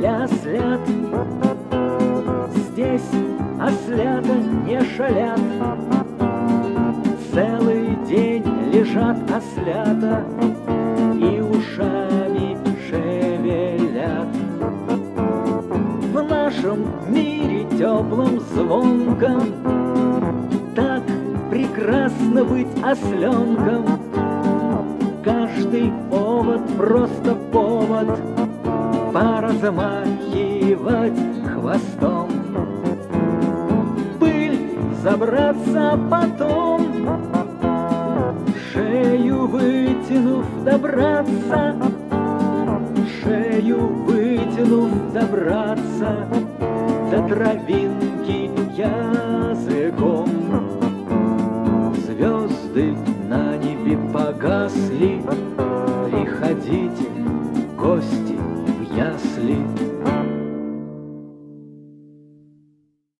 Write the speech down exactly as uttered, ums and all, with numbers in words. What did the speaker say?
ля-слят. Здесь ослята не шалят, целый день лежат ослята и ушами шевелят. В нашем мире теплом, звонком так прекрасно быть осленком. Каждый повод просто повод поразмахивать хвостом. Пыль забраться потом, шею вытянув добраться, шею вытянув добраться до травинки языком. Звезды на небе погасли, приходите, гости в ясли.